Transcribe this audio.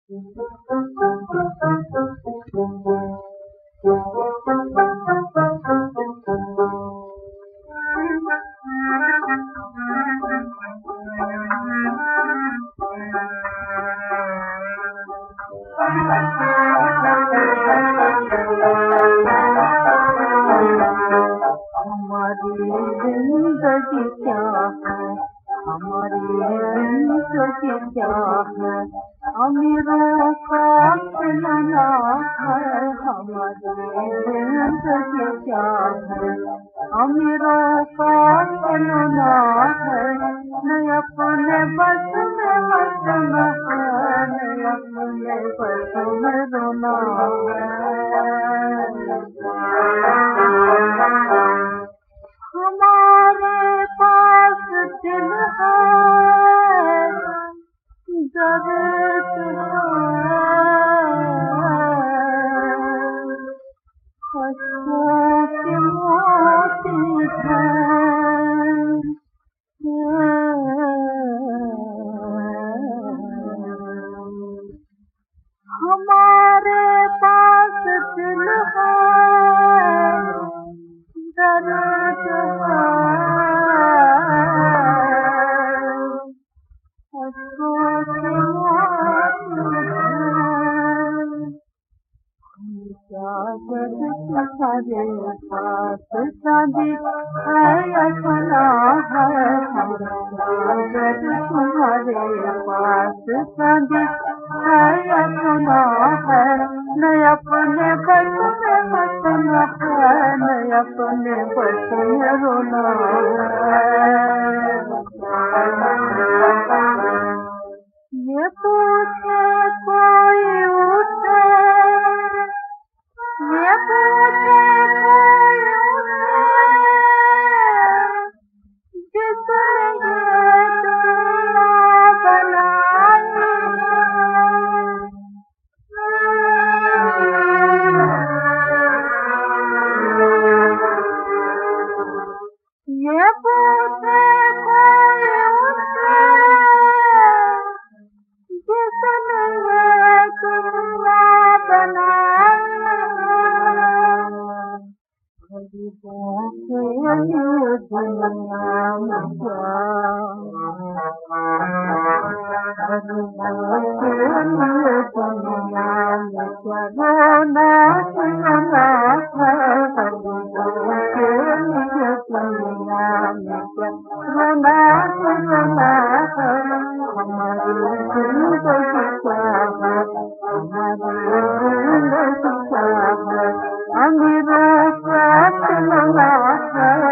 हमारी जिंदगी क्या है, हमारी जिंदगी क्या है, अमीरों का खिलौना है। हमारी जिंदगी क्या है, अमीरों का खिलौना है। न अपने बस में हंसना है, न अपने बस में रोना है। हमारे पास दिल है, दर्द है, खुशियों की मोती है। हमारे पास दिल है, दर्द है, खुशियों की मोती है। क्या जब तुम्हारे पास शादी है या सुना है, जब तुम्हारे पास शादी है या सुना है। न अपने बस में हंसना है, न अपने बस में रोना है। ये पूछे कोई उठे, ये पूछे कोई उठे, जिसने ये दुनिया बनाई है। ये पूछे कोई उठे, जिसने ये दुनिया बनाई है। गरीबों के लिए दुनिया में क्या, गरीबों के लिए दुनिया में क्या रोना धोना है। गरीबों के लिए दुनिया में क्या रोना धोना है। हमारी जिंदगी क्या है, हमारी जिंदगी क्या है, अमीरों का खिलौना है।